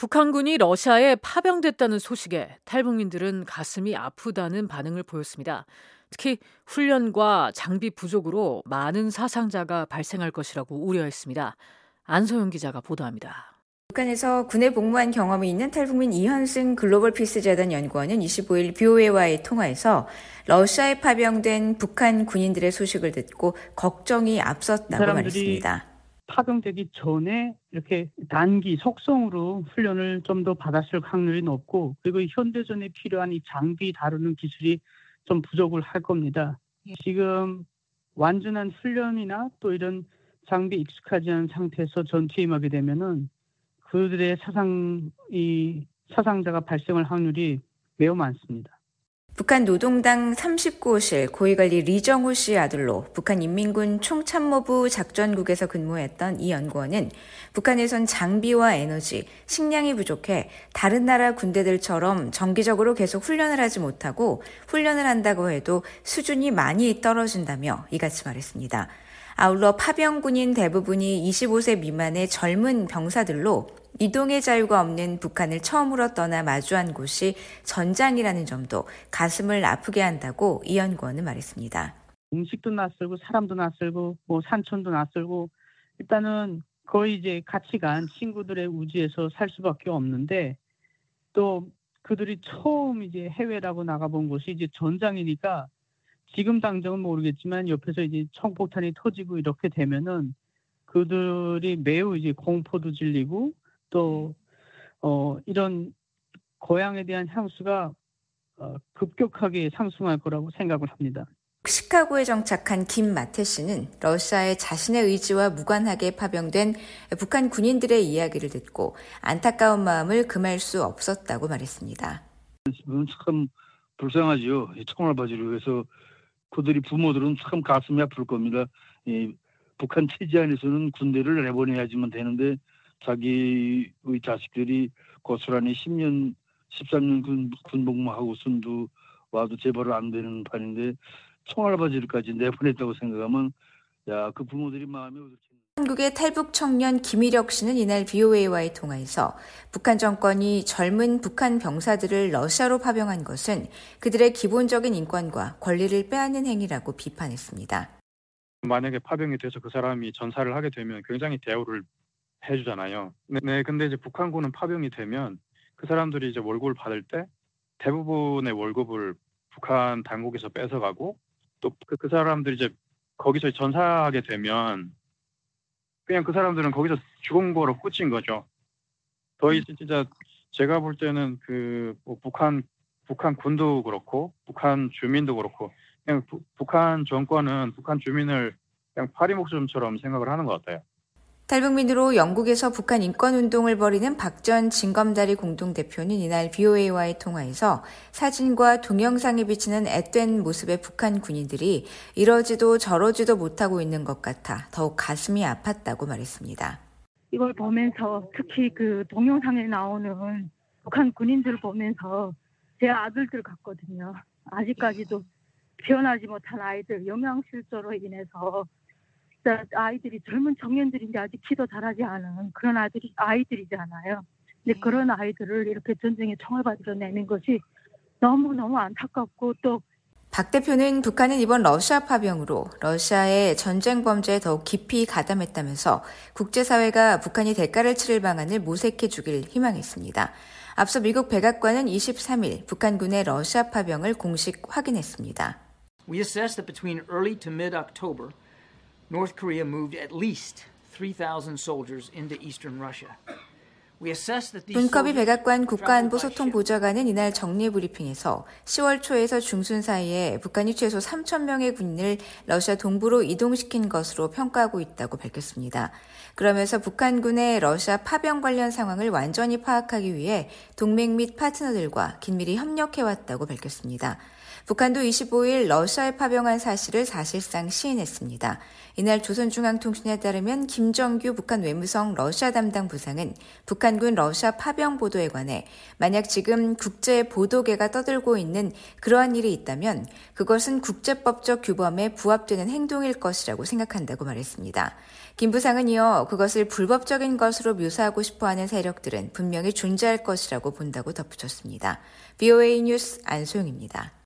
북한군이 러시아에 파병됐다는 소식에 탈북민들은 가슴이 아프다는 반응을 보였습니다. 특히 훈련과 장비 부족으로 많은 사상자가 발생할 것이라고 우려했습니다. 안소영 기자가 보도합니다. 북한에서 군에 복무한 경험이 있는 탈북민 이현승 글로벌 피스 재단 연구원은 25일 BOA와의 통화에서 러시아에 파병된 북한 군인들의 소식을 듣고 걱정이 앞섰다고 말했습니다. 파병되기 전에 이렇게 단기 속성으로 훈련을 좀 더 받았을 확률이 높고, 그리고 현대전에 필요한 이 장비 다루는 기술이 좀 부족을 할 겁니다. 지금 완전한 훈련이나 또 이런 장비 익숙하지 않은 상태에서 전투에 임하게 되면은 그들의 사상자가 발생할 확률이 매우 많습니다. 북한 노동당 39호실 고위관리 리정호 씨의 아들로 북한 인민군 총참모부 작전국에서 근무했던 이 연구원은 북한에선 장비와 에너지, 식량이 부족해 다른 나라 군대들처럼 정기적으로 계속 훈련을 하지 못하고 훈련을 한다고 해도 수준이 많이 떨어진다며 이같이 말했습니다. 아울러 파병군인 대부분이 25세 미만의 젊은 병사들로 이동의 자유가 없는 북한을 처음으로 떠나 마주한 곳이 전장이라는 점도 가슴을 아프게 한다고 이 연구원은 말했습니다. 음식도 낯설고 사람도 낯설고 산천도 낯설고 일단은 거의 이제 같이 간 친구들의 우지에서 살 수밖에 없는데, 또 그들이 처음 이제 해외라고 나가본 곳이 이제 전장이니까 지금 당장은 모르겠지만 옆에서 이제 총폭탄이 터지고 이렇게 되면은 그들이 매우 이제 공포도 질리고 또 이런 고향에 대한 향수가 급격하게 상승할 거라고 생각을 합니다. 시카고에 정착한 김마태 씨는 러시아에 자신의 의지와 무관하게 파병된 북한 군인들의 이야기를 듣고 안타까운 마음을 금할 수 없었다고 말했습니다. 지금 참 불쌍하죠. 총알바지로 해서 그들이 부모들은 참 가슴이 아플 겁니다. 북한 체제 안에서는 군대를 내보내야지만 되는데 자기의 자식들이 고스란히 10년, 13년 군복무하고 순도 와도 재벌 안 되는 판인데 총알바지를까지 내보냈다고 생각하면 그 부모들이 마음이 어떻게. 한국의 탈북 청년 김일혁 씨는 이날 BOA와의 통화에서 북한 정권이 젊은 북한 병사들을 러시아로 파병한 것은 그들의 기본적인 인권과 권리를 빼앗는 행위라고 비판했습니다. 만약에 파병이 돼서 그 사람이 전사를 하게 되면 굉장히 대우를 해주잖아요. 네, 근데 이제 북한군은 파병이 되면 그 사람들이 이제 월급을 받을 때 대부분의 월급을 북한 당국에서 뺏어가고 또 그 사람들이 이제 거기서 전사하게 되면 그냥 그 사람들은 거기서 죽은 거로 끝인 거죠. 거의 진짜 제가 볼 때는 북한 군도 그렇고 북한 주민도 그렇고 그냥 북한 정권은 북한 주민을 그냥 파리 목숨처럼 생각을 하는 것 같아요. 탈북민으로 영국에서 북한 인권운동을 벌이는 박전 진검다리 공동대표는 이날 BOA와의 통화에서 사진과 동영상에 비치는 앳된 모습의 북한 군인들이 이러지도 저러지도 못하고 있는 것 같아 더욱 가슴이 아팠다고 말했습니다. 이걸 보면서 특히 그 동영상에 나오는 북한 군인들을 보면서 제 아들들 같거든요. 아직까지도 변하지 못한 아이들, 영양실조로 인해서 아이들이 젊은 청년들인데 아직 기도 잘하지 않은 그런 아이들이잖아요. 근데 그런 아이들을 이렇게 전쟁에 총알바지로 내는 것이 너무너무 안타깝고 또 박 대표는 북한은 이번 러시아 파병으로 러시아의 전쟁 범죄에 더욱 깊이 가담했다면서 국제사회가 북한이 대가를 치를 방안을 모색해 주길 희망했습니다. 앞서 미국 백악관은 23일 북한군의 러시아 파병을 공식 확인했습니다. We assess that between early to mid-October, North Korea moved at least 3,000 soldiers into eastern Russia. 문커비 백악관 국가안보소통보좌관은 이날 정례 브리핑에서 10월 초에서 중순 사이에 북한이 최소 3,000명의 군인을 러시아 동부로 이동시킨 것으로 평가하고 있다고 밝혔습니다. 그러면서 북한군의 러시아 파병 관련 상황을 완전히 파악하기 위해 동맹 및 파트너들과 긴밀히 협력해왔다고 밝혔습니다. 북한도 25일 러시아에 파병한 사실을 사실상 시인했습니다. 이날 조선중앙통신에 따르면 김정규 북한 외무성 러시아 담당 부상은 북한군 러시아 파병 보도에 관해 만약 지금 국제 보도계가 떠들고 있는 그러한 일이 있다면 그것은 국제법적 규범에 부합되는 행동일 것이라고 생각한다고 말했습니다. 김 부상은 이어 그것을 불법적인 것으로 묘사하고 싶어하는 세력들은 분명히 존재할 것이라고 본다고 덧붙였습니다. VOA 뉴스 안소영입니다.